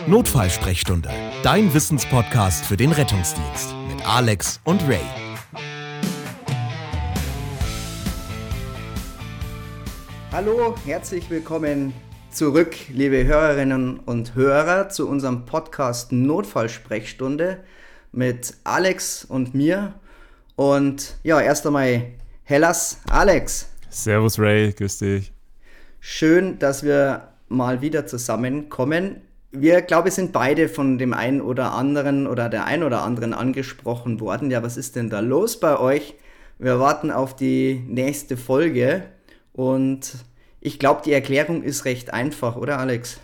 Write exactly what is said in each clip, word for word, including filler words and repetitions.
Notfallsprechstunde, dein Wissenspodcast für den Rettungsdienst mit Alex und Ray. Hallo, herzlich willkommen zurück, liebe Hörerinnen und Hörer, zu unserem Podcast Notfallsprechstunde mit Alex und mir. Und ja, erst einmal Hellas, Alex. Servus Ray, grüß dich. Schön, dass wir mal wieder zusammenkommen. Wir, glaube ich, sind beide von dem einen oder anderen oder der einen oder anderen angesprochen worden. Ja, was ist denn da los bei euch? Wir warten auf die nächste Folge und ich glaube, die Erklärung ist recht einfach, oder Alex?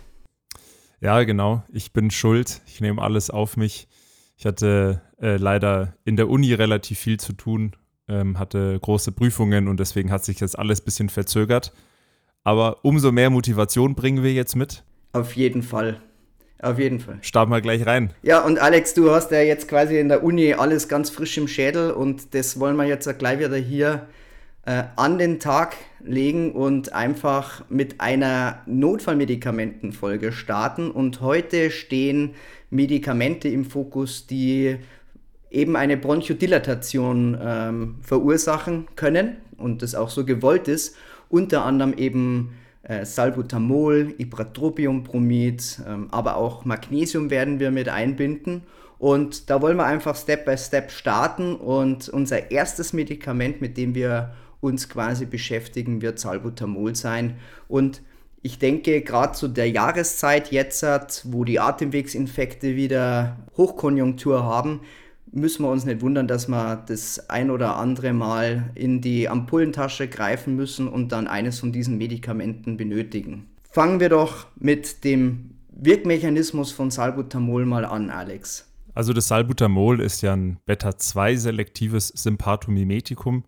Ja, genau. Ich bin schuld. Ich nehme alles auf mich. Ich hatte äh, leider in der Uni relativ viel zu tun, ähm, hatte große Prüfungen und deswegen hat sich das alles ein bisschen verzögert. Aber umso mehr Motivation bringen wir jetzt mit. Auf jeden Fall. Auf jeden Fall. Starten wir gleich rein. Ja, und Alex, du hast ja jetzt quasi in der Uni alles ganz frisch im Schädel und das wollen wir jetzt gleich wieder hier äh, an den Tag legen und einfach mit einer Notfallmedikamentenfolge starten. Und heute stehen Medikamente im Fokus, die eben eine Bronchodilatation ähm, verursachen können und das auch so gewollt ist. Unter anderem eben äh, Salbutamol, Ipratropiumbromid, ähm, aber auch Magnesium werden wir mit einbinden. Und da wollen wir einfach Step by Step starten. Und unser erstes Medikament, mit dem wir uns quasi beschäftigen, wird Salbutamol sein. Und ich denke, gerade zu der Jahreszeit jetzt, wo die Atemwegsinfekte wieder Hochkonjunktur haben, müssen wir uns nicht wundern, dass wir das ein oder andere Mal in die Ampullentasche greifen müssen und dann eines von diesen Medikamenten benötigen. Fangen wir doch mit dem Wirkmechanismus von Salbutamol mal an, Alex. Also das Salbutamol ist ja ein Beta zwei selektives Sympathomimetikum.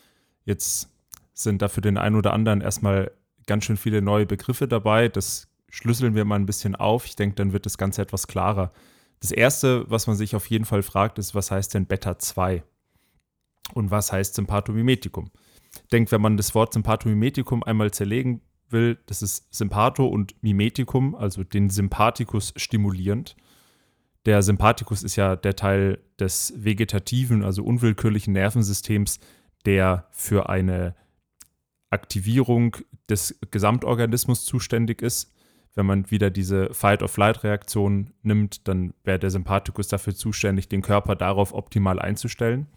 Jetzt sind da für den einen oder anderen erstmal ganz schön viele neue Begriffe dabei. Das schlüsseln wir mal ein bisschen auf. Ich denke, dann wird das Ganze etwas klarer. Das Erste, was man sich auf jeden Fall fragt, ist, was heißt denn Beta zwei? Und was heißt Sympathomimetikum? Ich denke, wenn man das Wort Sympathomimetikum einmal zerlegen will, das ist Sympatho und Mimetikum, also den Sympathikus stimulierend. Der Sympathikus ist ja der Teil des vegetativen, also unwillkürlichen Nervensystems, der für eine Aktivierung des Gesamtorganismus zuständig ist. Wenn man wieder diese Fight-or-Flight-Reaktion nimmt, dann wäre der Sympathikus dafür zuständig, den Körper darauf optimal einzustellen.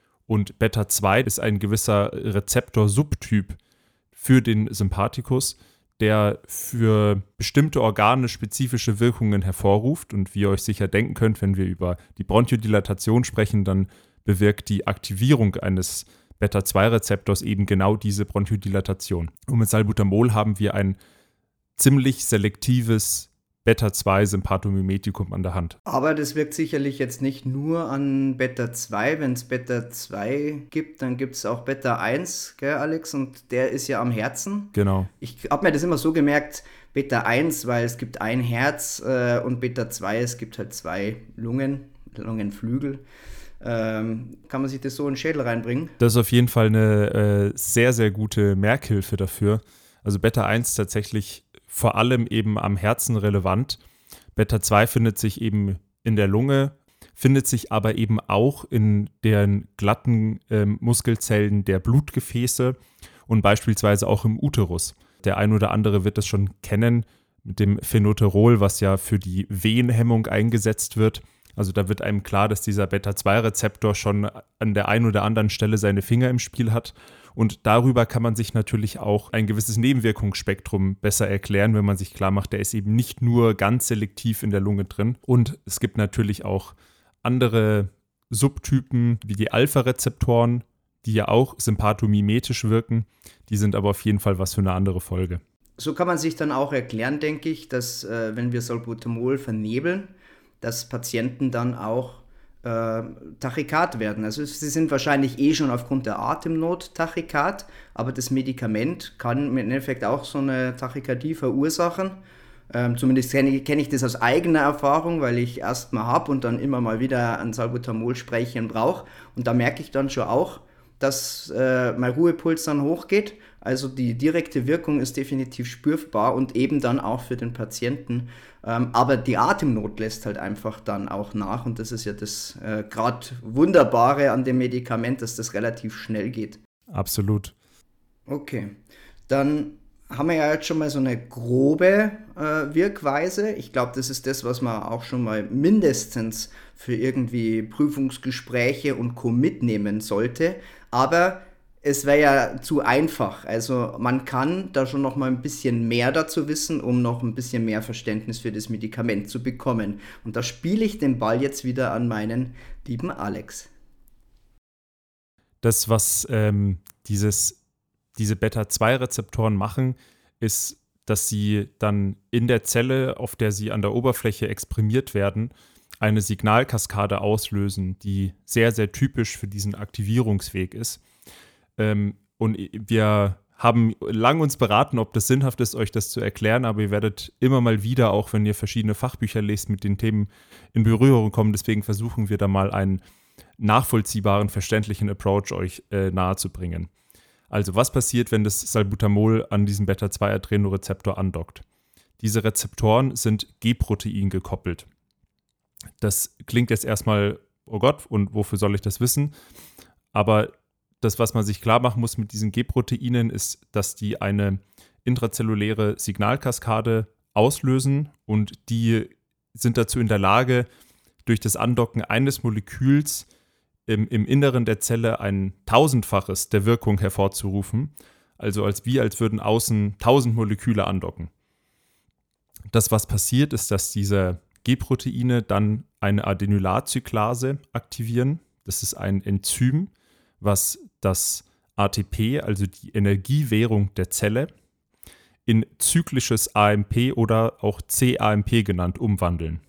Und Beta zwei ist ein gewisser Rezeptor-Subtyp für den Sympathikus, der für bestimmte Organe spezifische Wirkungen hervorruft. Und wie ihr euch sicher denken könnt, wenn wir über die Bronchodilatation sprechen, dann bewirkt die Aktivierung eines Beta zwei Rezeptors eben genau diese Bronchodilatation. Und mit Salbutamol haben wir ein ziemlich selektives Beta zwei Sympathomimetikum an der Hand. Aber das wirkt sicherlich jetzt nicht nur an Beta zwei. Wenn es Beta zwei gibt, dann gibt es auch Beta eins, gell, Alex? Und der ist ja am Herzen. Genau. Ich habe mir das immer so gemerkt, Beta eins, weil es gibt ein Herz äh, und Beta zwei, es gibt halt zwei Lungen, Lungenflügel. Ähm, kann man sich das so in den Schädel reinbringen? Das ist auf jeden Fall eine äh, sehr, sehr gute Merkhilfe dafür. Also Beta eins tatsächlich vor allem eben am Herzen relevant. Beta zwei findet sich eben in der Lunge, findet sich aber eben auch in den glatten ähm, Muskelzellen der Blutgefäße und beispielsweise auch im Uterus. Der ein oder andere wird das schon kennen mit dem Phenoterol, was ja für die Wehenhemmung eingesetzt wird. Also da wird einem klar, dass dieser Beta zwei Rezeptor schon an der einen oder anderen Stelle seine Finger im Spiel hat. Und darüber kann man sich natürlich auch ein gewisses Nebenwirkungsspektrum besser erklären, wenn man sich klar macht, der ist eben nicht nur ganz selektiv in der Lunge drin. Und es gibt natürlich auch andere Subtypen wie die Alpha-Rezeptoren, die ja auch sympathomimetisch wirken. Die sind aber auf jeden Fall was für eine andere Folge. So kann man sich dann auch erklären, denke ich, dass äh, wenn wir Salbutamol vernebeln, dass Patienten dann auch äh, Tachykard werden. Also sie sind wahrscheinlich eh schon aufgrund der Atemnot Tachykard, aber das Medikament kann im Endeffekt auch so eine Tachykardie verursachen. Ähm, zumindest kenne ich, kenn ich das aus eigener Erfahrung, weil ich Asthma habe und dann immer mal wieder ein Salbutamol-Sprächchen brauche. Und da merke ich dann schon auch, dass äh, mein Ruhepuls dann hochgeht. Also die direkte Wirkung ist definitiv spürbar und eben dann auch für den Patienten. Ähm, aber die Atemnot lässt halt einfach dann auch nach und das ist ja das äh, gerade Wunderbare an dem Medikament, dass das relativ schnell geht. Absolut. Okay, dann haben wir ja jetzt schon mal so eine grobe äh, Wirkweise. Ich glaube, das ist das, was man auch schon mal mindestens für irgendwie Prüfungsgespräche und Co. mitnehmen sollte. Aber es wäre ja zu einfach. Also man kann da schon noch mal ein bisschen mehr dazu wissen, um noch ein bisschen mehr Verständnis für das Medikament zu bekommen. Und da spiele ich den Ball jetzt wieder an meinen lieben Alex. Das, was ähm, dieses, diese Beta zwei Rezeptoren machen, ist, dass sie dann in der Zelle, auf der sie an der Oberfläche exprimiert werden, eine Signalkaskade auslösen, die sehr, sehr typisch für diesen Aktivierungsweg ist. Ähm, und wir haben lang uns beraten, ob das sinnhaft ist, euch das zu erklären, aber ihr werdet immer mal wieder, auch wenn ihr verschiedene Fachbücher lest, mit den Themen in Berührung kommen. Deswegen versuchen wir da mal einen nachvollziehbaren, verständlichen Approach euch äh, nahezubringen. Also was passiert, wenn das Salbutamol an diesen Beta zwei Adrenorezeptor andockt? Diese Rezeptoren sind G-Protein gekoppelt. Das klingt jetzt erstmal, oh Gott, und wofür soll ich das wissen? Aber das, was man sich klar machen muss mit diesen G-Proteinen, ist, dass die eine intrazelluläre Signalkaskade auslösen und die sind dazu in der Lage, durch das Andocken eines Moleküls im, im Inneren der Zelle ein Tausendfaches der Wirkung hervorzurufen. Also als wie, als würden außen tausend Moleküle andocken. Das, was passiert, ist, dass diese G-Proteine dann eine Adenylatcyclase aktivieren. Das ist ein Enzym, was das A T P, also die Energiewährung der Zelle, in zyklisches A M P oder auch C A M P genannt umwandeln.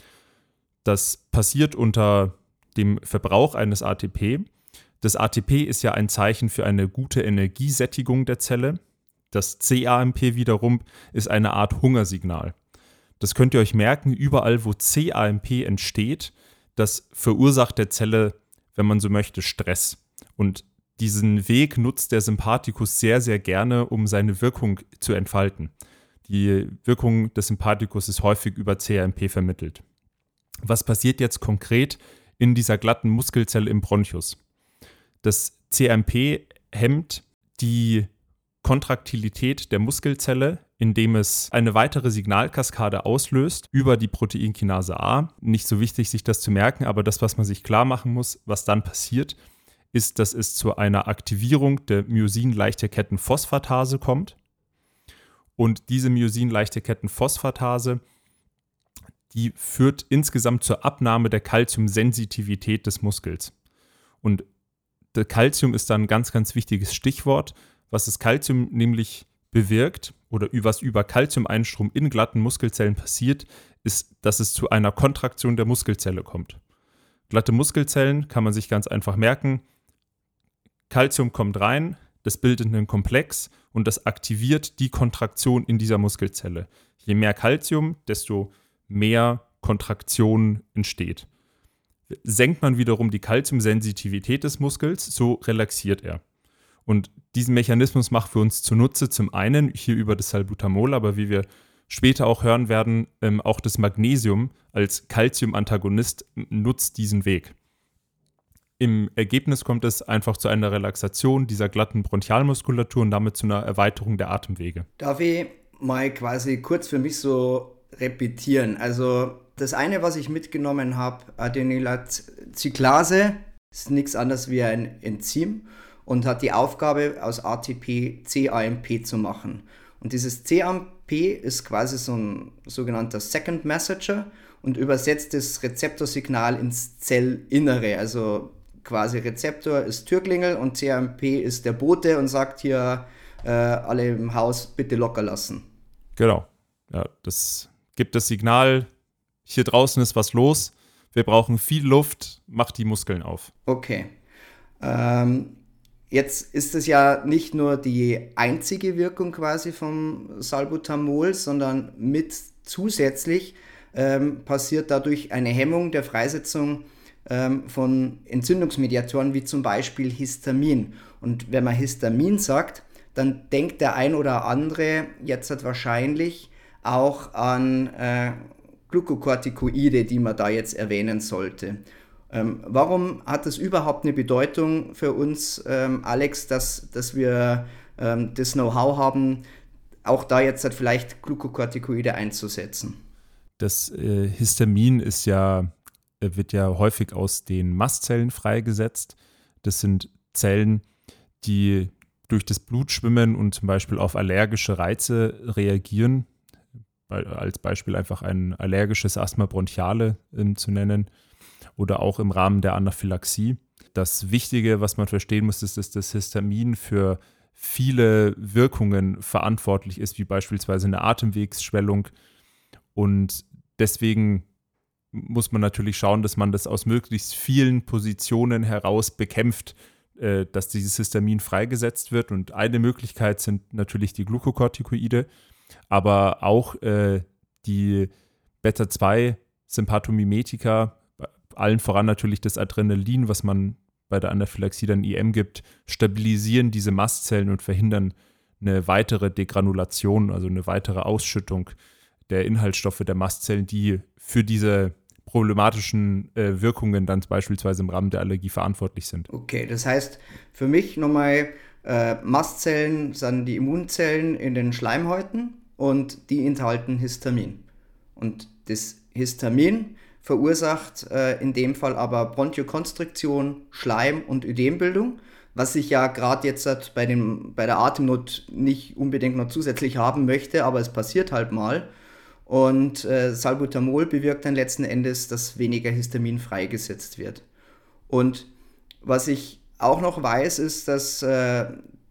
Das passiert unter dem Verbrauch eines A T P. Das A T P ist ja ein Zeichen für eine gute Energiesättigung der Zelle. Das C A M P wiederum ist eine Art Hungersignal. Das könnt ihr euch merken, überall wo C A M P entsteht, das verursacht der Zelle, wenn man so möchte, Stress. Und diesen Weg nutzt der Sympathikus sehr, sehr gerne, um seine Wirkung zu entfalten. Die Wirkung des Sympathikus ist häufig über C A M P vermittelt. Was passiert jetzt konkret in dieser glatten Muskelzelle im Bronchus? Das C A M P hemmt die Kontraktilität der Muskelzelle, indem es eine weitere Signalkaskade auslöst über die Proteinkinase A. Nicht so wichtig, sich das zu merken, aber das, was man sich klar machen muss, was dann passiert, ist, dass es zu einer Aktivierung der Myosin-Leichterketten-Phosphatase kommt. Und diese Myosin-Leichterketten-Phosphatase, die führt insgesamt zur Abnahme der Calciumsensitivität des Muskels. Und das Calcium ist dann ein ganz, ganz wichtiges Stichwort, was das Calcium nämlich bewirkt oder was über Calciumeinstrom in glatten Muskelzellen passiert, ist, dass es zu einer Kontraktion der Muskelzelle kommt. Glatte Muskelzellen kann man sich ganz einfach merken. Calcium kommt rein, das bildet einen Komplex und das aktiviert die Kontraktion in dieser Muskelzelle. Je mehr Calcium, desto mehr Kontraktion entsteht. Senkt man wiederum die Calciumsensitivität des Muskels, so relaxiert er. Und diesen Mechanismus macht für uns zunutze zum einen hier über das Salbutamol, aber wie wir später auch hören werden, ähm, auch das Magnesium als Calcium-Antagonist nutzt diesen Weg. Im Ergebnis kommt es einfach zu einer Relaxation dieser glatten Bronchialmuskulatur und damit zu einer Erweiterung der Atemwege. Darf ich mal quasi kurz für mich so repetieren? Also das eine, was ich mitgenommen habe, Adenylatcyclase, ist nichts anderes wie ein Enzym und hat die Aufgabe, aus A T P C A M P zu machen. Und dieses C A M P ist quasi so ein sogenannter Second Messenger und übersetzt das Rezeptorsignal ins Zellinnere. Also quasi Rezeptor ist Türklingel und C A M P ist der Bote und sagt hier, äh, alle im Haus bitte locker lassen. Genau. Ja, das gibt das Signal, hier draußen ist was los, wir brauchen viel Luft, macht die Muskeln auf. Okay. Ähm, jetzt ist es ja nicht nur die einzige Wirkung quasi vom Salbutamol, sondern mit zusätzlich ähm, passiert dadurch eine Hemmung der Freisetzung ähm, von Entzündungsmediatoren wie zum Beispiel Histamin. Und wenn man Histamin sagt, dann denkt der ein oder andere jetzt halt wahrscheinlich auch an äh, Glukokortikoide, die man da jetzt erwähnen sollte. Ähm, warum hat das überhaupt eine Bedeutung für uns, ähm, Alex, dass, dass wir ähm, das Know-how haben, auch da jetzt halt vielleicht Glukokortikoide einzusetzen? Das äh, Histamin ist ja, wird ja häufig aus den Mastzellen freigesetzt. Das sind Zellen, die durch das Blut schwimmen und zum Beispiel auf allergische Reize reagieren. Als Beispiel einfach ein allergisches Asthma bronchiale ähm, zu nennen oder auch im Rahmen der Anaphylaxie. Das Wichtige, was man verstehen muss, ist, dass das Histamin für viele Wirkungen verantwortlich ist, wie beispielsweise eine Atemwegsschwellung. Und deswegen muss man natürlich schauen, dass man das aus möglichst vielen Positionen heraus bekämpft, äh, dass dieses Histamin freigesetzt wird. Und eine Möglichkeit sind natürlich die Glukokortikoide, aber auch äh, die Beta zwei Sympathomimetika, allen voran natürlich das Adrenalin, was man bei der Anaphylaxie dann I M gibt, stabilisieren diese Mastzellen und verhindern eine weitere Degranulation, also eine weitere Ausschüttung der Inhaltsstoffe der Mastzellen, die für diese problematischen äh, Wirkungen dann beispielsweise im Rahmen der Allergie verantwortlich sind. Okay, das heißt für mich nochmal, äh, Mastzellen sind die Immunzellen in den Schleimhäuten und die enthalten Histamin. Und das Histamin verursacht äh, in dem Fall aber Bronchokonstriktion, Schleim- und Ödembildung, was ich ja gerade jetzt bei, dem, bei der Atemnot nicht unbedingt noch zusätzlich haben möchte, aber es passiert halt mal. Und äh, Salbutamol bewirkt dann letzten Endes, dass weniger Histamin freigesetzt wird. Und was ich auch noch weiß, ist, dass äh,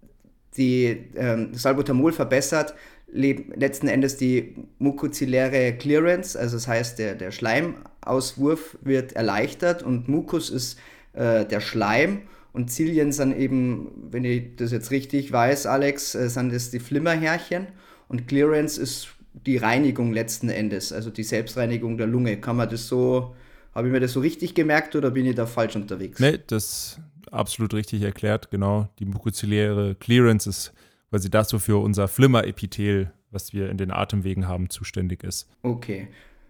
die äh, Salbutamol verbessert letzten Endes die mukozilläre Clearance, also das heißt, der, der Schleimauswurf wird erleichtert und Mukus ist äh, der Schleim und Zilien sind eben, wenn ich das jetzt richtig weiß, Alex, äh, sind das die Flimmerhärchen und Clearance ist die Reinigung letzten Endes, also die Selbstreinigung der Lunge. Kann man das so, habe ich mir das so richtig gemerkt oder bin ich da falsch unterwegs? Nee, das ist absolut richtig erklärt, genau. Die mukozilläre Clearance ist quasi das, wofür unser Flimmerepithel, was wir in den Atemwegen haben, zuständig ist. Okay.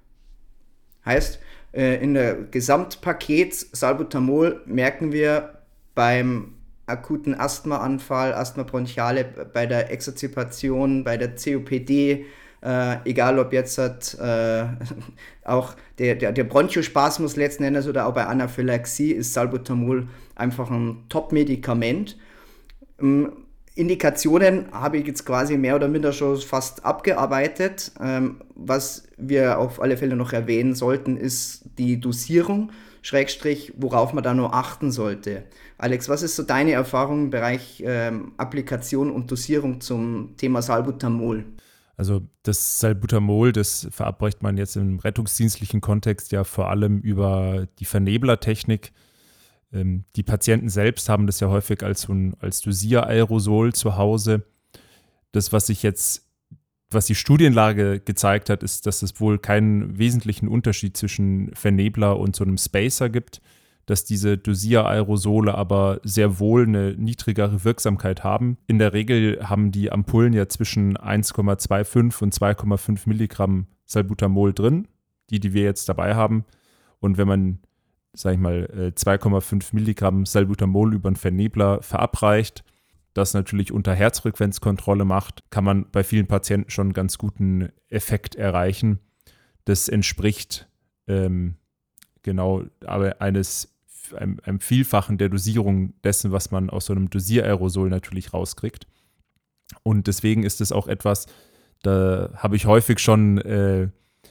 Heißt, in der Gesamtpaket Salbutamol merken wir beim akuten Asthmaanfall, Asthma bronchiale, bei der Exerzipation, bei der C O P D, äh, egal ob jetzt hat, äh, auch der, der, der Bronchospasmus letzten Endes oder auch bei Anaphylaxie ist Salbutamol einfach ein Top-Medikament. Ähm, Indikationen habe ich jetzt quasi mehr oder minder schon fast abgearbeitet. Ähm, was wir auf alle Fälle noch erwähnen sollten, ist die Dosierung, Schrägstrich, worauf man da nur achten sollte. Alex, was ist so deine Erfahrung im Bereich ähm, Applikation und Dosierung zum Thema Salbutamol? Also das Salbutamol, das verabreicht man jetzt im rettungsdienstlichen Kontext ja vor allem über die Verneblertechnik. Ähm, die Patienten selbst haben das ja häufig als, so ein, als Dosieraerosol zu Hause. Das, was sich jetzt, was die Studienlage gezeigt hat, ist, dass es wohl keinen wesentlichen Unterschied zwischen Vernebler und so einem Spacer gibt, dass diese Dosieraerosole aber sehr wohl eine niedrigere Wirksamkeit haben. In der Regel haben die Ampullen ja zwischen eins Komma fünfundzwanzig und zwei Komma fünf Milligramm Salbutamol drin, die, die wir jetzt dabei haben. Und wenn man, sag ich mal, zwei Komma fünf Milligramm Salbutamol über einen Vernebler verabreicht, das natürlich unter Herzfrequenzkontrolle macht, kann man bei vielen Patienten schon einen ganz guten Effekt erreichen. Das entspricht ähm, genau aber eines einem, einem Vielfachen der Dosierung dessen, was man aus so einem Dosiererosol natürlich rauskriegt. Und deswegen ist es auch etwas, da habe ich häufig schon äh,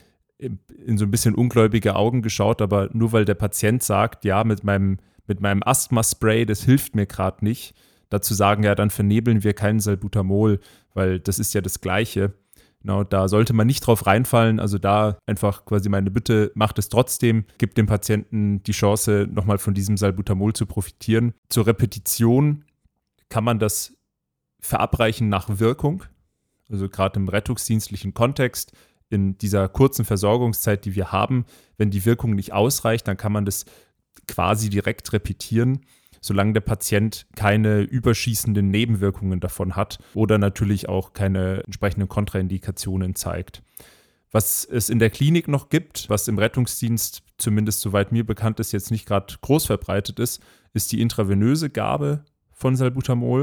in so ein bisschen ungläubige Augen geschaut, aber nur weil der Patient sagt, ja, mit meinem, mit meinem Asthma-Spray, das hilft mir gerade nicht, dazu sagen, ja, dann vernebeln wir kein Salbutamol, weil das ist ja das Gleiche. Genau, da sollte man nicht drauf reinfallen, also da einfach quasi meine Bitte, macht es trotzdem, gibt dem Patienten die Chance, nochmal von diesem Salbutamol zu profitieren. Zur Repetition kann man das verabreichen nach Wirkung, also gerade im rettungsdienstlichen Kontext, in dieser kurzen Versorgungszeit, die wir haben, wenn die Wirkung nicht ausreicht, dann kann man das quasi direkt repetieren. solange der Patient keine überschießenden Nebenwirkungen davon hat oder natürlich auch keine entsprechenden Kontraindikationen zeigt. Was es in der Klinik noch gibt, was im Rettungsdienst, zumindest soweit mir bekannt ist, jetzt nicht gerade groß verbreitet ist, ist die intravenöse Gabe von Salbutamol.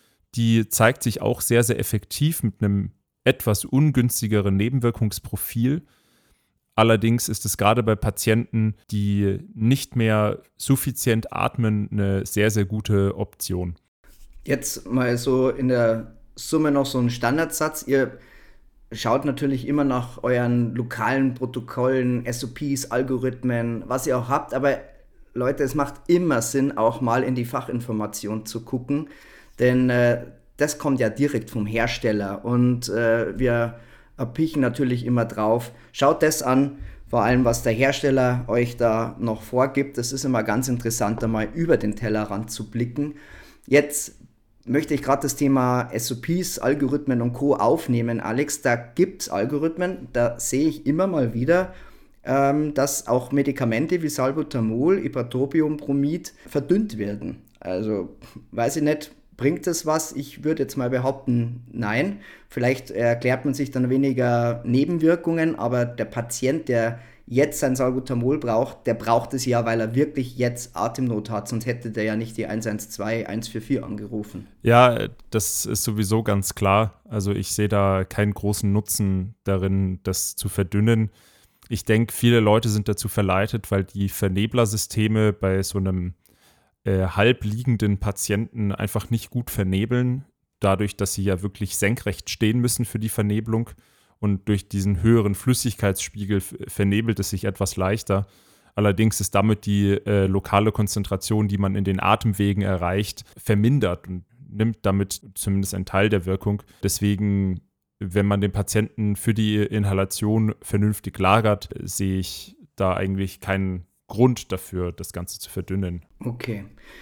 Die zeigt sich auch sehr, sehr effektiv mit einem etwas ungünstigeren Nebenwirkungsprofil. Allerdings ist es gerade bei Patienten, die nicht mehr suffizient atmen, eine sehr, sehr gute Option. Jetzt mal so in der Summe noch so ein Standardsatz. Ihr schaut natürlich immer nach euren lokalen Protokollen, S O Ps, Algorithmen, was ihr auch habt. Aber Leute, es macht immer Sinn, auch mal in die Fachinformation zu gucken. Denn äh, das kommt ja direkt vom Hersteller. Und äh, wir erpichen natürlich immer drauf. Schaut das an, vor allem was der Hersteller euch da noch vorgibt. Das ist immer ganz interessant, da mal über den Tellerrand zu blicken. Jetzt möchte ich gerade das Thema S O Ps, Algorithmen und Co. aufnehmen, Alex. Da gibt es Algorithmen, da sehe ich immer mal wieder, ähm, dass auch Medikamente wie Salbutamol, Ipratropium-Bromid verdünnt werden. Also, weiß ich nicht, bringt das was? Ich würde jetzt mal behaupten, nein. Vielleicht erklärt man sich dann weniger Nebenwirkungen, aber der Patient, der jetzt sein Salbutamol braucht, der braucht es ja, weil er wirklich jetzt Atemnot hat, sonst hätte der ja nicht die eins eins zwei, eins vier vier angerufen. Ja, das ist sowieso ganz klar. Also ich sehe da keinen großen Nutzen darin, das zu verdünnen. Ich denke, viele Leute sind dazu verleitet, weil die Verneblersysteme bei so einem äh, halbliegenden Patienten einfach nicht gut vernebeln, dadurch, dass sie ja wirklich senkrecht stehen müssen für die Vernebelung. Und durch diesen höheren Flüssigkeitsspiegel vernebelt es sich etwas leichter. Allerdings ist damit die äh, lokale Konzentration, die man in den Atemwegen erreicht, vermindert und nimmt damit zumindest einen Teil der Wirkung. Deswegen, wenn man den Patienten für die Inhalation vernünftig lagert, sehe ich da eigentlich keinen Grund dafür, das Ganze zu verdünnen. Okay.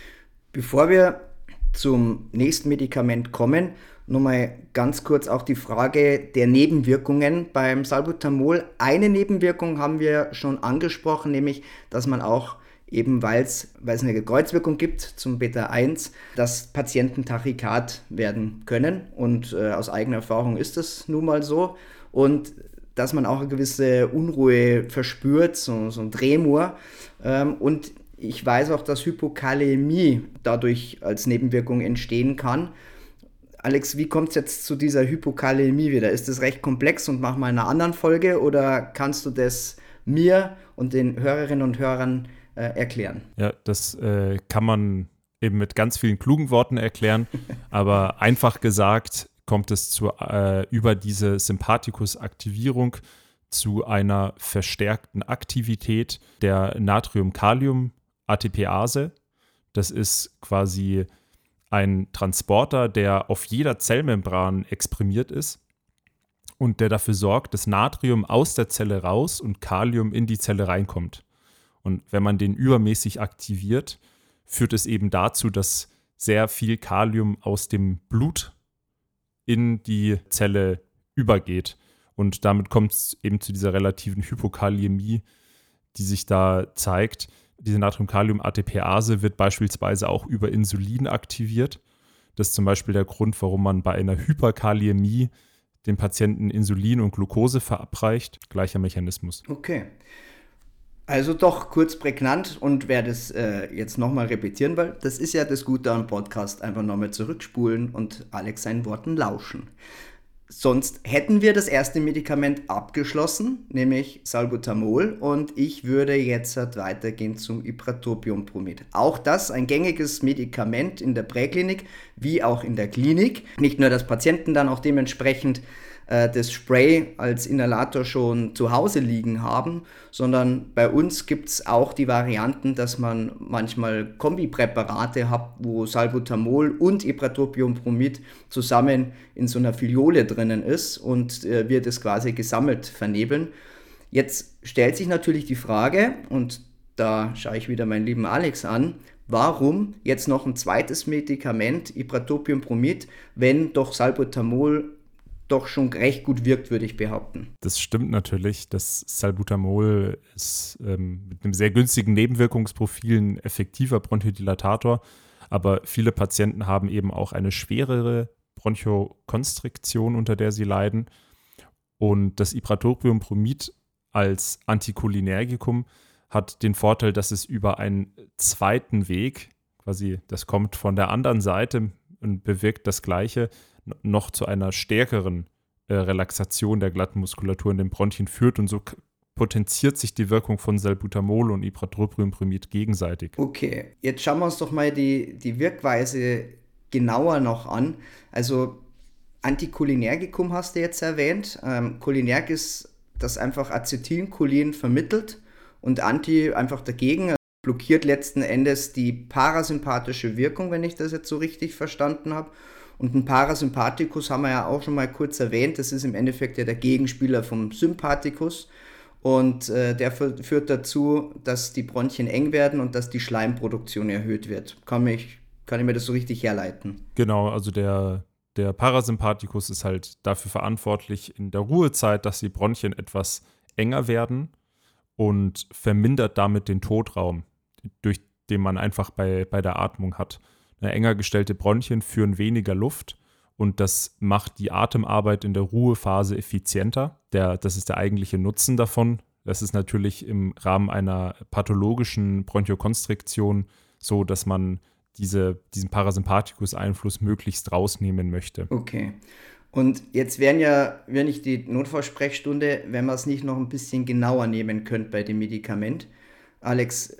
Bevor wir zum nächsten Medikament kommen, nochmal ganz kurz auch die Frage der Nebenwirkungen beim Salbutamol. Eine Nebenwirkung haben wir schon angesprochen, nämlich, dass man auch eben, weil es eine Kreuzwirkung gibt zum Beta eins, dass Patienten Tachykard werden können. Und äh, aus eigener Erfahrung ist das nun mal so. Und dass man auch eine gewisse Unruhe verspürt, so, so ein Tremor. Ähm, und ich weiß auch, dass Hypokalämie dadurch als Nebenwirkung entstehen kann. Alex, wie kommt es jetzt zu dieser Hypokalämie wieder? Ist das recht komplex und machen wir in einer anderen Folge oder kannst du das mir und den Hörerinnen und Hörern äh, erklären? Ja, das äh, kann man eben mit ganz vielen klugen Worten erklären, aber einfach gesagt kommt es zu, äh, über diese Sympathikus-Aktivierung zu einer verstärkten Aktivität der Natrium-Kalium-A T P-Ase. Das ist quasi ein Transporter, der auf jeder Zellmembran exprimiert ist und der dafür sorgt, dass Natrium aus der Zelle raus und Kalium in die Zelle reinkommt. Und wenn man den übermäßig aktiviert, führt es eben dazu, dass sehr viel Kalium aus dem Blut in die Zelle übergeht. Und damit kommt es eben zu dieser relativen Hypokalämie, die sich da zeigt. Diese Natrium-Kalium-A T P-Ase wird beispielsweise auch über Insulin aktiviert. Das ist zum Beispiel der Grund, warum man bei einer Hyperkalämie dem Patienten Insulin und Glucose verabreicht. Gleicher Mechanismus. Okay. Also doch kurz prägnant und wer das äh, jetzt nochmal repetieren will, das ist ja das Gute am Podcast, einfach nochmal zurückspulen und Alex seinen Worten lauschen. Sonst hätten wir das erste Medikament abgeschlossen, nämlich Salbutamol, und ich würde jetzt weitergehen zum Ipratropium-Bromid. Auch das ein gängiges Medikament in der Präklinik wie auch in der Klinik. Nicht nur, dass Patienten dann auch dementsprechend äh, das Spray als Inhalator schon zu Hause liegen haben, sondern bei uns gibt es auch die Varianten, dass man manchmal Kombipräparate hat, wo Salbutamol und Ipratropium-Bromid zusammen in so einer Filiole drinnen ist und äh, wir das quasi gesammelt vernebeln. Jetzt stellt sich natürlich die Frage, und da schaue ich wieder meinen lieben Alex an, warum jetzt noch ein zweites Medikament, Ipratropium-Bromid, wenn doch Salbutamol doch schon recht gut wirkt, würde ich behaupten. Das stimmt natürlich. Das Salbutamol ist ähm, mit einem sehr günstigen Nebenwirkungsprofil ein effektiver Bronchodilatator, aber viele Patienten haben eben auch eine schwerere Bronchokonstriktion, unter der sie leiden. Und das Ipratropiumbromid als Anticholinergikum hat den Vorteil, dass es über einen zweiten Weg, quasi das kommt von der anderen Seite und bewirkt das Gleiche, noch zu einer stärkeren äh, Relaxation der glatten Muskulatur in den Bronchien führt und so k- potenziert sich die Wirkung von Salbutamol und Ipratropiumbromid gegenseitig. Okay, jetzt schauen wir uns doch mal die, die Wirkweise genauer noch an. Also Anticholinergikum hast du jetzt erwähnt. Ähm, Cholinerg ist, das einfach Acetylcholin vermittelt und Anti einfach dagegen, blockiert letzten Endes die parasympathische Wirkung, wenn ich das jetzt so richtig verstanden habe. Und ein Parasympathikus haben wir ja auch schon mal kurz erwähnt, das ist im Endeffekt ja der Gegenspieler vom Sympathikus und äh, der f- führt dazu, dass die Bronchien eng werden und dass die Schleimproduktion erhöht wird. Kann, mich, kann ich mir das so richtig herleiten? Genau, also der, der Parasympathikus ist halt dafür verantwortlich in der Ruhezeit, dass die Bronchien etwas enger werden und vermindert damit den Totraum, durch den man einfach bei, bei der Atmung hat. Eine enger gestellte Bronchien führen weniger Luft und das macht die Atemarbeit in der Ruhephase effizienter. Der, das ist der eigentliche Nutzen davon. Das ist natürlich im Rahmen einer pathologischen Bronchokonstriktion so, dass man diese, diesen Parasympathikus-Einfluss möglichst rausnehmen möchte. Okay. Und jetzt wären ja, wäre nicht die Notfallsprechstunde, wenn man es nicht noch ein bisschen genauer nehmen könnte bei dem Medikament. Alex,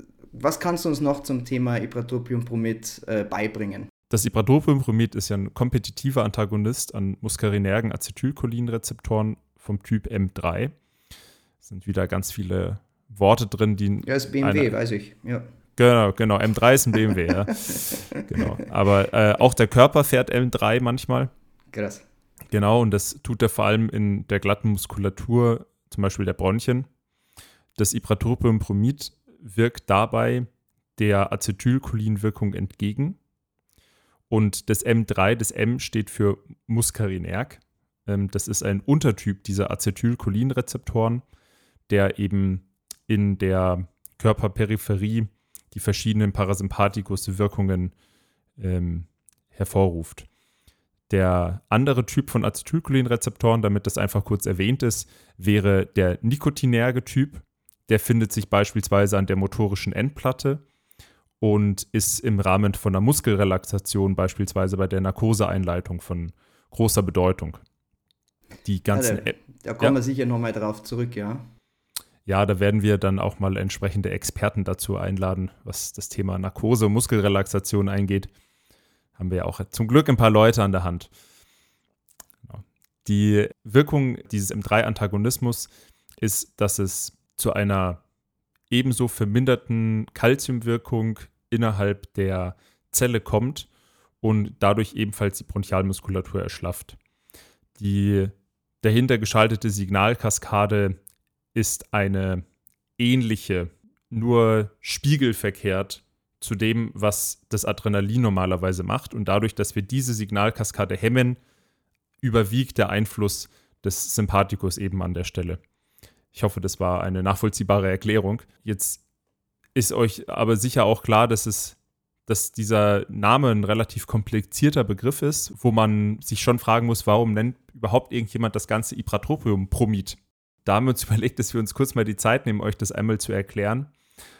was kannst du uns noch zum Thema Ipratropiumbromid äh, beibringen? Das Ipratropiumbromid ist ja ein kompetitiver Antagonist an muskarinergen Acetylcholinrezeptoren vom Typ M drei. Es sind wieder ganz viele Worte drin, die. Ja, ist B M W, eine, weiß ich. Ja. Genau, genau. M drei ist ein B M W, ja. Genau. Aber äh, auch der Körper fährt M drei manchmal. Krass. Genau, und das tut er vor allem in der glatten Muskulatur, zum Beispiel der Bronchien. Das Ipratropiumbromid wirkt dabei der Acetylcholinwirkung entgegen. Und das M drei, das M steht für muskarinerg. Ähm, das ist ein Untertyp dieser Acetylcholinrezeptoren, der eben in der Körperperipherie die verschiedenen Parasympathikus-Wirkungen ähm, hervorruft. Der andere Typ von Acetylcholinrezeptoren, damit das einfach kurz erwähnt ist, wäre der nikotinerge Typ. Der findet sich beispielsweise an der motorischen Endplatte und ist im Rahmen von einer Muskelrelaxation, beispielsweise bei der Narkoseeinleitung, von großer Bedeutung. Die ganzen Ja, da, da kommen ja. wir sicher nochmal drauf zurück, ja. Ja, da werden wir dann auch mal entsprechende Experten dazu einladen, was das Thema Narkose und Muskelrelaxation eingeht. Haben wir ja auch zum Glück ein paar Leute an der Hand. Genau. Die Wirkung dieses M drei Antagonismus ist, dass es zu einer ebenso verminderten Calciumwirkung innerhalb der Zelle kommt und dadurch ebenfalls die Bronchialmuskulatur erschlafft. Die dahinter geschaltete Signalkaskade ist eine ähnliche, nur spiegelverkehrt zu dem, was das Adrenalin normalerweise macht. Und dadurch, dass wir diese Signalkaskade hemmen, überwiegt der Einfluss des Sympathikus eben an der Stelle. Ich hoffe, das war eine nachvollziehbare Erklärung. Jetzt ist euch aber sicher auch klar, dass es, dass dieser Name ein relativ komplizierter Begriff ist, wo man sich schon fragen muss, warum nennt überhaupt irgendjemand das ganze Ipratropiumbromid? Da haben wir uns überlegt, dass wir uns kurz mal die Zeit nehmen, euch das einmal zu erklären,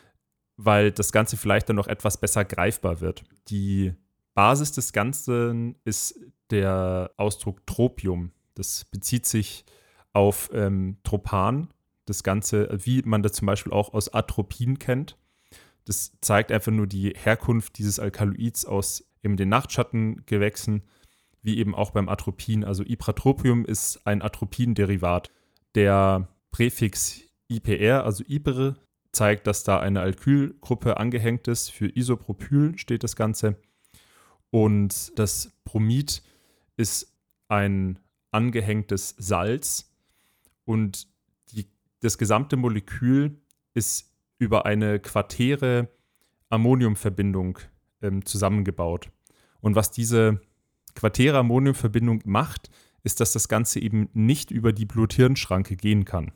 weil das Ganze vielleicht dann noch etwas besser greifbar wird. Die Basis des Ganzen ist der Ausdruck Tropium. Das bezieht sich auf ähm, Tropan, das Ganze, wie man das zum Beispiel auch aus Atropin kennt. Das zeigt einfach nur die Herkunft dieses Alkaloids aus eben den Nachtschattengewächsen, wie eben auch beim Atropin. Also Ipratropium ist ein Atropin-Derivat. Der Präfix I P R, also Ipre, zeigt, dass da eine Alkylgruppe angehängt ist. Für Isopropyl steht das Ganze. Und das Bromid ist ein angehängtes Salz. Und die, das gesamte Molekül ist über eine quatere Ammoniumverbindung ähm, zusammengebaut. Und was diese quatere Ammoniumverbindung macht, ist, dass das Ganze eben nicht über die Blut-Hirn-Schranke gehen kann.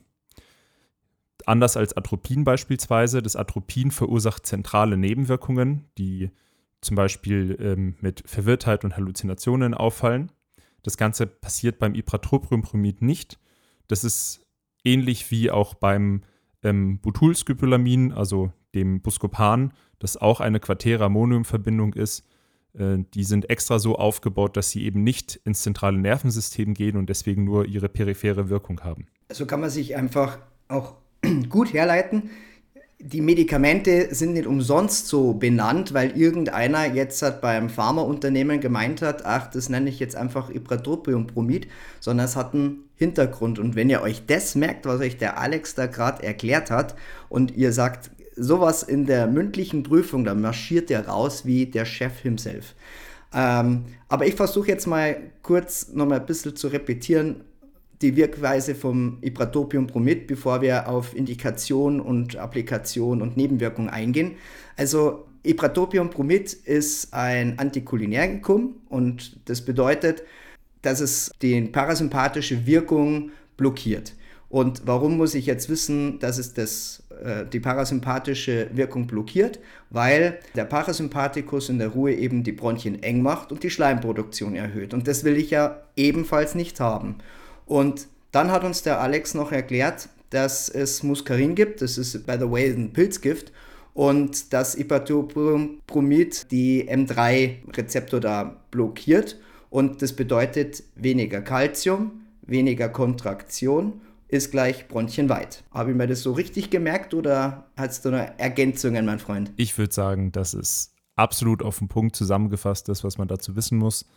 Anders als Atropin beispielsweise. Das Atropin verursacht zentrale Nebenwirkungen, die zum Beispiel ähm, mit Verwirrtheit und Halluzinationen auffallen. Das Ganze passiert beim Ipratropiumbromid nicht. Das ist ähnlich wie auch beim ähm, Butylscopolamin, also dem Buscopan, das auch eine Quatera-Ammonium-Verbindung ist. Äh, die sind extra so aufgebaut, dass sie eben nicht ins zentrale Nervensystem gehen und deswegen nur ihre periphere Wirkung haben. Also kann man sich einfach auch gut herleiten. Die Medikamente sind nicht umsonst so benannt, weil irgendeiner jetzt hat beim Pharmaunternehmen gemeint hat, ach, das nenne ich jetzt einfach Ipratropiumbromid, sondern es hat einen Hintergrund. Und wenn ihr euch das merkt, was euch der Alex da gerade erklärt hat, und ihr sagt sowas in der mündlichen Prüfung, dann marschiert ihr raus wie der Chef himself. Ähm, aber ich versuche jetzt mal kurz nochmal ein bisschen zu repetieren, die Wirkweise vom Ipratropiumbromid, bevor wir auf Indikation und Applikation und Nebenwirkung eingehen. Also Ipratropiumbromid ist ein Anticholinergikum und das bedeutet, dass es die parasympathische Wirkung blockiert. Und warum muss ich jetzt wissen, dass es das, äh, die parasympathische Wirkung blockiert? Weil der Parasympathikus in der Ruhe eben die Bronchien eng macht und die Schleimproduktion erhöht. Und das will ich ja ebenfalls nicht haben. Und dann hat uns der Alex noch erklärt, dass es Muscarin gibt, das ist by the way ein Pilzgift, und dass Ipratropiumbromid die M drei Rezeptor da blockiert und das bedeutet weniger Calcium, weniger Kontraktion ist gleich bronchienweit. Habe ich mir das so richtig gemerkt oder hast du noch Ergänzungen, mein Freund? Ich würde sagen, das ist absolut auf den Punkt zusammengefasst, das, was man dazu wissen muss.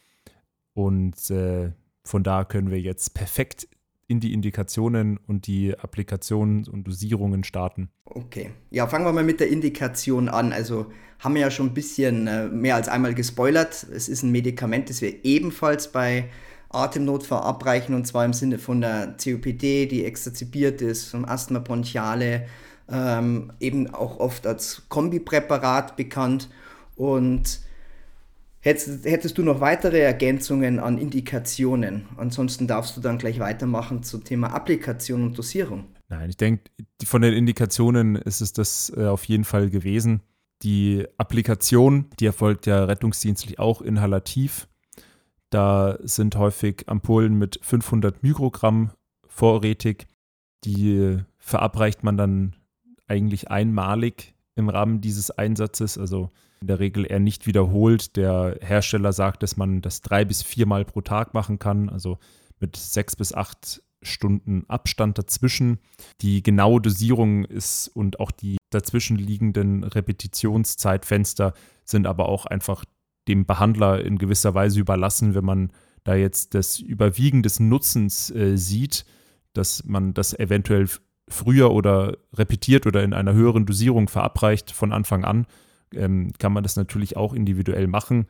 Und äh, von da können wir jetzt perfekt in die Indikationen und die Applikationen und Dosierungen starten. Okay, ja, fangen wir mal mit der Indikation an. Also haben wir ja schon ein bisschen äh, mehr als einmal gespoilert. Es ist ein Medikament, das wir ebenfalls bei Atemnot verabreichen, und zwar im Sinne von der C O P D, die exazerbiert ist, vom Asthma bronchiale, ähm, eben auch oft als Kombipräparat bekannt. Und Hättest, hättest du noch weitere Ergänzungen an Indikationen? Ansonsten darfst du dann gleich weitermachen zum Thema Applikation und Dosierung. Nein, ich denke, von den Indikationen ist es das äh, auf jeden Fall gewesen. Die Applikation, die erfolgt ja rettungsdienstlich auch inhalativ. Da sind häufig Ampullen mit fünfhundert Mikrogramm vorrätig. Die verabreicht man dann eigentlich einmalig im Rahmen dieses Einsatzes, also in der Regel eher nicht wiederholt. Der Hersteller sagt, dass man das drei bis viermal pro Tag machen kann, also mit sechs bis acht Stunden Abstand dazwischen. Die genaue Dosierung ist und auch die dazwischen liegenden Repetitionszeitfenster sind aber auch einfach dem Behandler in gewisser Weise überlassen, wenn man da jetzt das Überwiegen des Nutzens äh, sieht, dass man das eventuell früher oder repetiert oder in einer höheren Dosierung verabreicht von Anfang an, ähm, kann man das natürlich auch individuell machen.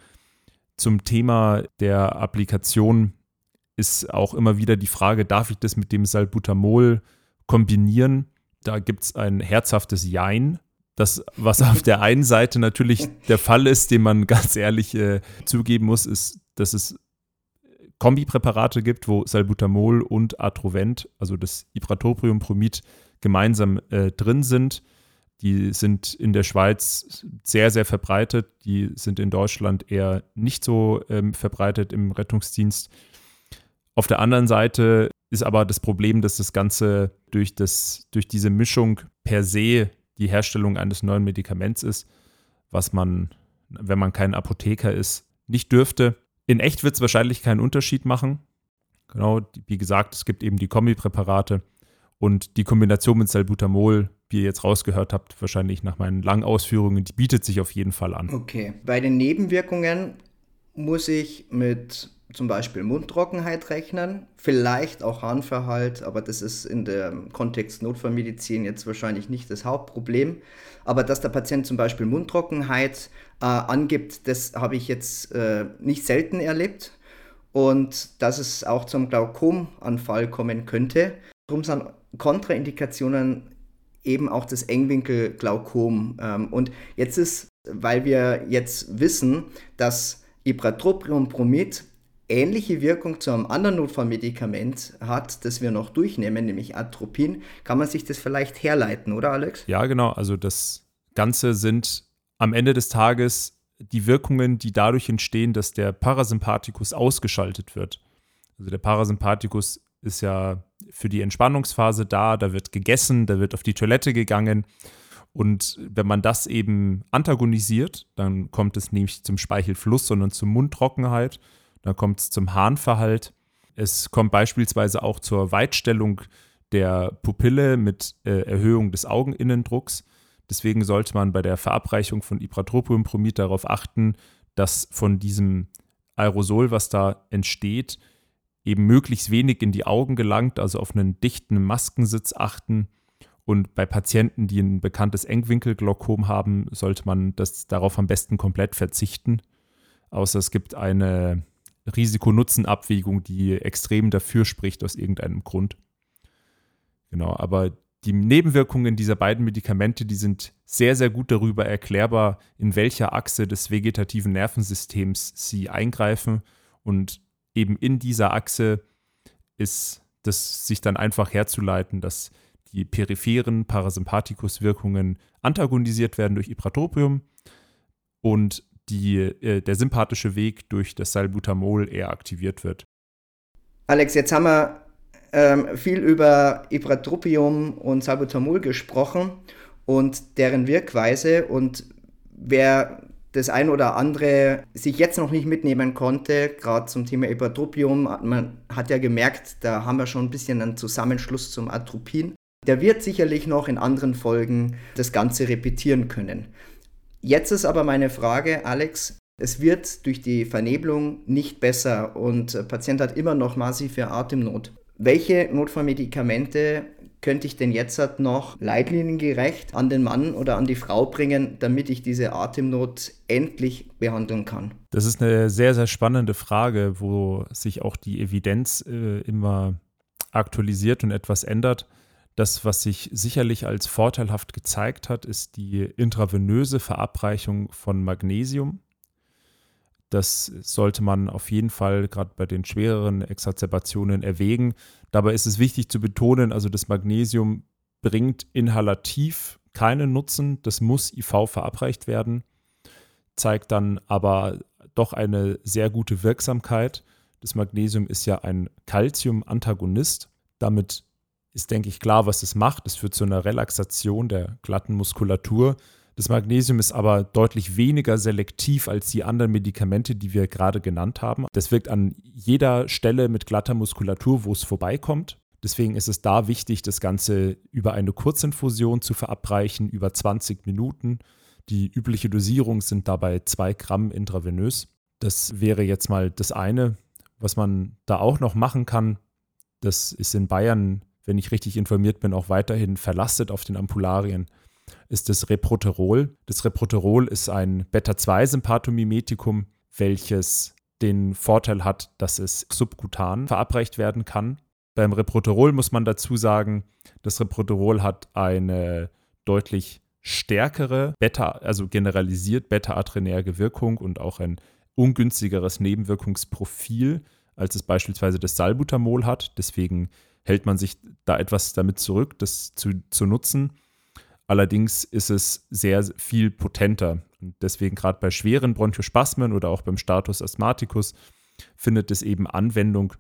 Zum Thema der Applikation ist auch immer wieder die Frage, darf ich das mit dem Salbutamol kombinieren? Da gibt es ein herzhaftes Jein. Das, was auf der einen Seite natürlich der Fall ist, den man ganz ehrlich äh, zugeben muss, ist, dass es Kombipräparate gibt, wo Salbutamol und Atrovent, also das Ipratropiumbromid, gemeinsam äh, drin sind. Die sind in der Schweiz sehr, sehr verbreitet. Die sind in Deutschland eher nicht so ähm, verbreitet im Rettungsdienst. Auf der anderen Seite ist aber das Problem, dass das Ganze durch, das, durch diese Mischung per se die Herstellung eines neuen Medikaments ist, was man, wenn man kein Apotheker ist, nicht dürfte. In echt wird es wahrscheinlich keinen Unterschied machen. Genau, wie gesagt, es gibt eben die Kombipräparate und die Kombination mit Salbutamol, wie ihr jetzt rausgehört habt, wahrscheinlich nach meinen langen Ausführungen, die bietet sich auf jeden Fall an. Okay, bei den Nebenwirkungen muss ich mit zum Beispiel Mundtrockenheit rechnen, vielleicht auch Harnverhalt, aber das ist in dem Kontext Notfallmedizin jetzt wahrscheinlich nicht das Hauptproblem. Aber dass der Patient zum Beispiel Mundtrockenheit äh, angibt, das habe ich jetzt äh, nicht selten erlebt. Und dass es auch zum Glaukomanfall kommen könnte. Darum sind Kontraindikationen eben auch das Engwinkelglaukom. Ähm, und jetzt ist, weil wir jetzt wissen, dass Ipratropiumbromid ähnliche Wirkung zu einem anderen Notfallmedikament hat, das wir noch durchnehmen, nämlich Atropin. Kann man sich das vielleicht herleiten, oder Alex? Ja, genau. Also das Ganze sind am Ende des Tages die Wirkungen, die dadurch entstehen, dass der Parasympathikus ausgeschaltet wird. Also der Parasympathikus ist ja für die Entspannungsphase da, da wird gegessen, da wird auf die Toilette gegangen. Und wenn man das eben antagonisiert, dann kommt es nämlich zum Speichelfluss, sondern zur Mundtrockenheit, dann kommt es zum Harnverhalt. Es kommt beispielsweise auch zur Weitstellung der Pupille mit äh, Erhöhung des Augeninnendrucks. Deswegen sollte man bei der Verabreichung von Ipratropiumbromid darauf achten, dass von diesem Aerosol, was da entsteht, eben möglichst wenig in die Augen gelangt, also auf einen dichten Maskensitz achten. Und bei Patienten, die ein bekanntes Engwinkelglaukom haben, sollte man das darauf am besten komplett verzichten. Außer es gibt eine Risiko-Nutzen-Abwägung, die extrem dafür spricht aus irgendeinem Grund. Genau, aber die Nebenwirkungen dieser beiden Medikamente, die sind sehr, sehr gut darüber erklärbar, in welcher Achse des vegetativen Nervensystems sie eingreifen. Und eben in dieser Achse ist das sich dann einfach herzuleiten, dass die peripheren Parasympathikus-Wirkungen antagonisiert werden durch Ipratropium und die, äh, der sympathische Weg durch das Salbutamol eher aktiviert wird. Alex, jetzt haben wir ähm, viel über Ipratropium und Salbutamol gesprochen und deren Wirkweise. Und wer das ein oder andere sich jetzt noch nicht mitnehmen konnte, gerade zum Thema Ipratropium, man hat ja gemerkt, da haben wir schon ein bisschen einen Zusammenschluss zum Atropin. Der wird sicherlich noch in anderen Folgen das Ganze repetieren können. Jetzt ist aber meine Frage, Alex, es wird durch die Vernebelung nicht besser und der Patient hat immer noch massive Atemnot. Welche Notfallmedikamente könnte ich denn jetzt noch leitliniengerecht an den Mann oder an die Frau bringen, damit ich diese Atemnot endlich behandeln kann? Das ist eine sehr, sehr spannende Frage, wo sich auch die Evidenz äh, immer aktualisiert und etwas ändert. Das, was sich sicherlich als vorteilhaft gezeigt hat, ist die intravenöse Verabreichung von Magnesium. Das sollte man auf jeden Fall gerade bei den schwereren Exazerbationen erwägen. Dabei ist es wichtig zu betonen, also das Magnesium bringt inhalativ keinen Nutzen, das muss I V verabreicht werden, zeigt dann aber doch eine sehr gute Wirksamkeit. Das Magnesium ist ja ein Calcium-Antagonist, damit ist, denke ich, klar, was es macht. Es führt zu einer Relaxation der glatten Muskulatur. Das Magnesium ist aber deutlich weniger selektiv als die anderen Medikamente, die wir gerade genannt haben. Das wirkt an jeder Stelle mit glatter Muskulatur, wo es vorbeikommt. Deswegen ist es da wichtig, das Ganze über eine Kurzinfusion zu verabreichen, über zwanzig Minuten. Die übliche Dosierung sind dabei zwei Gramm intravenös. Das wäre jetzt mal das eine. Was man da auch noch machen kann, das ist in Bayern, wenn ich richtig informiert bin, auch weiterhin verlastet auf den Ampularien, ist das Reproterol. Das Reproterol ist ein Beta zwei Sympathomimetikum, welches den Vorteil hat, dass es subkutan verabreicht werden kann. Beim Reproterol muss man dazu sagen, das Reproterol hat eine deutlich stärkere Beta, also generalisiert beta-adrenerge Wirkung und auch ein ungünstigeres Nebenwirkungsprofil, als es beispielsweise das Salbutamol hat. Deswegen hält man sich da etwas damit zurück, das zu, zu nutzen. Allerdings ist es sehr viel potenter. Und deswegen gerade bei schweren Bronchospasmen oder auch beim Status Asthmaticus findet es eben Anwendung.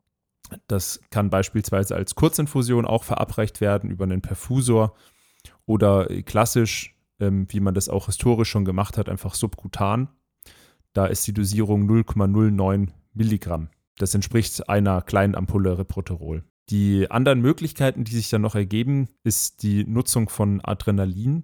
Das kann beispielsweise als Kurzinfusion auch verabreicht werden über einen Perfusor oder klassisch, ähm, wie man das auch historisch schon gemacht hat, einfach subkutan. Da ist die Dosierung null Komma null neun Milligramm. Das entspricht einer kleinen Ampulle Reproterol. Die anderen Möglichkeiten, die sich dann noch ergeben, ist die Nutzung von Adrenalin.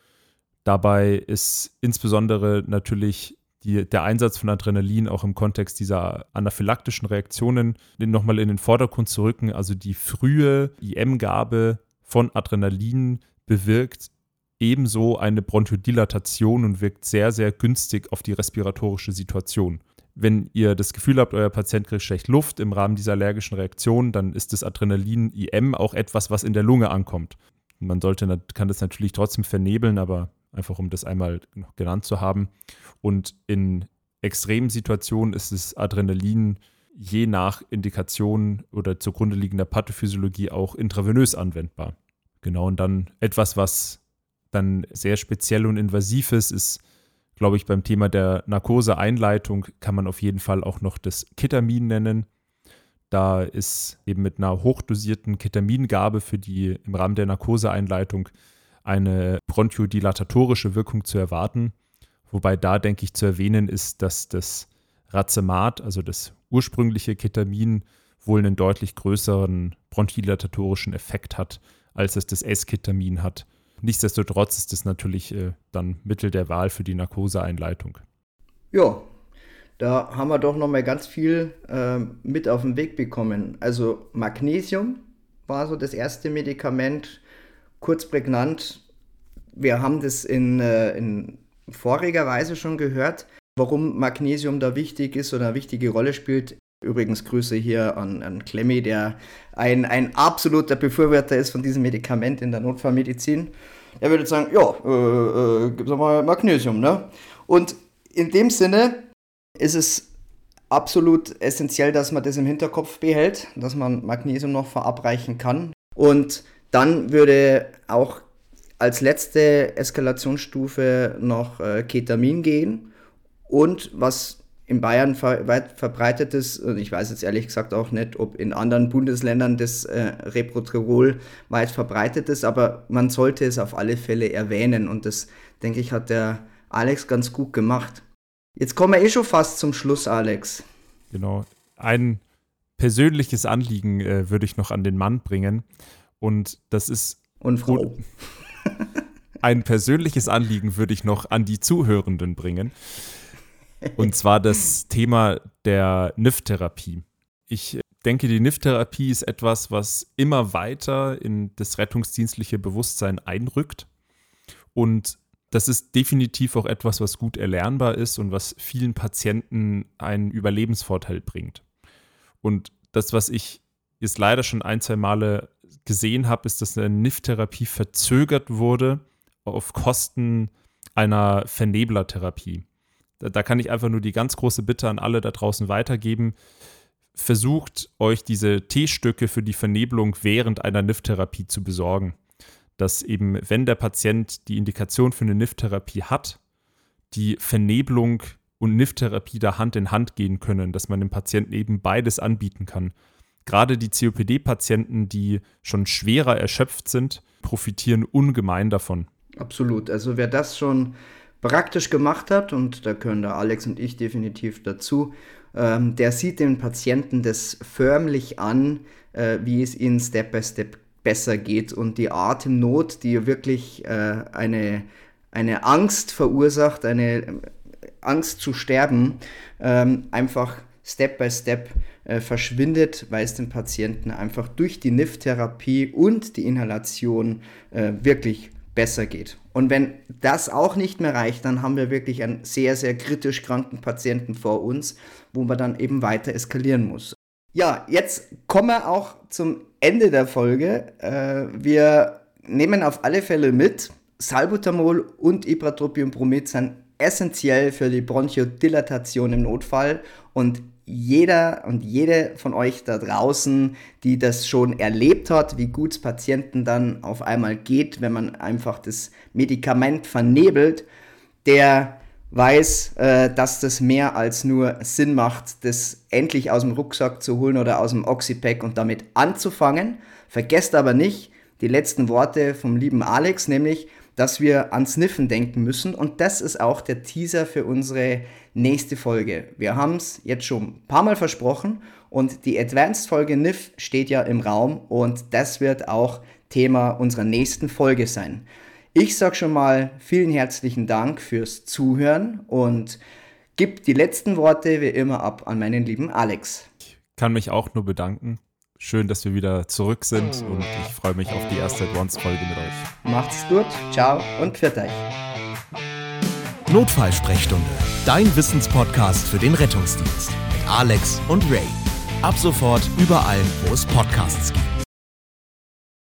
Dabei ist insbesondere natürlich die, der Einsatz von Adrenalin auch im Kontext dieser anaphylaktischen Reaktionen nochmal in den Vordergrund zu rücken. Also die frühe I M-Gabe von Adrenalin bewirkt ebenso eine Bronchodilatation und wirkt sehr, sehr günstig auf die respiratorische Situation. Wenn ihr das Gefühl habt, euer Patient kriegt schlecht Luft im Rahmen dieser allergischen Reaktion, dann ist das Adrenalin-I M auch etwas, was in der Lunge ankommt. Man sollte, kann das natürlich trotzdem vernebeln, aber einfach um das einmal noch genannt zu haben. Und in extremen Situationen ist das Adrenalin je nach Indikation oder zugrunde liegender Pathophysiologie auch intravenös anwendbar. Genau, und dann etwas, was dann sehr speziell und invasiv ist, ist, glaube ich, beim Thema der Narkoseeinleitung kann man auf jeden Fall auch noch das Ketamin nennen. Da ist eben mit einer hochdosierten Ketamingabe für die im Rahmen der Narkoseeinleitung eine bronchodilatorische Wirkung zu erwarten. Wobei da, denke ich, zu erwähnen ist, dass das Racemat, also das ursprüngliche Ketamin, wohl einen deutlich größeren bronchodilatatorischen Effekt hat, als es das S-Ketamin hat. Nichtsdestotrotz ist es natürlich äh, dann Mittel der Wahl für die Narkoseeinleitung. Ja, da haben wir doch nochmal ganz viel äh, mit auf den Weg bekommen. Also Magnesium war so das erste Medikament, kurz prägnant. Wir haben das in, äh, in voriger Weise schon gehört, warum Magnesium da wichtig ist oder eine wichtige Rolle spielt. Übrigens Grüße hier an, an Clemmy, der ein, ein absoluter Befürworter ist von diesem Medikament in der Notfallmedizin. Er würde sagen, ja, äh, äh, gib doch mal Magnesium, ne? Und in dem Sinne ist es absolut essentiell, dass man das im Hinterkopf behält, dass man Magnesium noch verabreichen kann. Und dann würde auch als letzte Eskalationsstufe noch äh, Ketamin gehen. Und was in Bayern ver- weit verbreitet ist, und ich weiß jetzt ehrlich gesagt auch nicht, ob in anderen Bundesländern das äh, Reproterol weit verbreitet ist, aber man sollte es auf alle Fälle erwähnen und das, denke ich, hat der Alex ganz gut gemacht. Jetzt kommen wir eh schon fast zum Schluss, Alex. Genau. Ein persönliches Anliegen äh, würde ich noch an den Mann bringen und das ist... Und Frau. Ein persönliches Anliegen würde ich noch an die Zuhörenden bringen. Und zwar das Thema der N I F-Therapie. Ich denke, die N I F-Therapie ist etwas, was immer weiter in das rettungsdienstliche Bewusstsein einrückt. Und das ist definitiv auch etwas, was gut erlernbar ist und was vielen Patienten einen Überlebensvorteil bringt. Und das, was ich jetzt leider schon ein, zwei Male gesehen habe, ist, dass eine N I F-Therapie verzögert wurde auf Kosten einer Verneblertherapie. Da, da kann ich einfach nur die ganz große Bitte an alle da draußen weitergeben. Versucht euch diese T-Stücke für die Vernebelung während einer N I F-Therapie zu besorgen. Dass eben, wenn der Patient die Indikation für eine N I F-Therapie hat, die Vernebelung und N I F-Therapie da Hand in Hand gehen können, dass man dem Patienten eben beides anbieten kann. Gerade die C O P D-Patienten, die schon schwerer erschöpft sind, profitieren ungemein davon. Absolut. Also wer das schon praktisch gemacht hat, und da können da Alex und ich definitiv dazu, ähm, der sieht den Patienten das förmlich an, äh, wie es ihnen Step by Step besser geht und die Atemnot, die wirklich äh, eine, eine Angst verursacht, eine Angst zu sterben, ähm, einfach Step by Step äh, verschwindet, weil es den Patienten einfach durch die N I F-Therapie und die Inhalation äh, wirklich besser geht. Und wenn das auch nicht mehr reicht, dann haben wir wirklich einen sehr, sehr kritisch kranken Patienten vor uns, wo man dann eben weiter eskalieren muss. Ja, jetzt kommen wir auch zum Ende der Folge. Äh, wir nehmen auf alle Fälle mit, Salbutamol und Ipratropium-Bromid sind essentiell für die Bronchodilatation im Notfall und jeder und jede von euch da draußen, die das schon erlebt hat, wie gut es Patienten dann auf einmal geht, wenn man einfach das Medikament vernebelt, der weiß, äh, dass das mehr als nur Sinn macht, das endlich aus dem Rucksack zu holen oder aus dem Oxypack und damit anzufangen. Vergesst aber nicht die letzten Worte vom lieben Alex, nämlich, dass wir ans Sniffen denken müssen und das ist auch der Teaser für unsere nächste Folge. Wir haben es jetzt schon ein paar Mal versprochen und die Advanced-Folge N I F steht ja im Raum und das wird auch Thema unserer nächsten Folge sein. Ich sage schon mal vielen herzlichen Dank fürs Zuhören und gebe die letzten Worte wie immer ab an meinen lieben Alex. Ich kann mich auch nur bedanken. Schön, dass wir wieder zurück sind und ich freue mich auf die erste Advanced-Folge mit euch. Macht's gut, ciao und pfiat euch. Notfallsprechstunde, dein Wissenspodcast für den Rettungsdienst mit Alex und Ray. Ab sofort überall, wo es Podcasts gibt.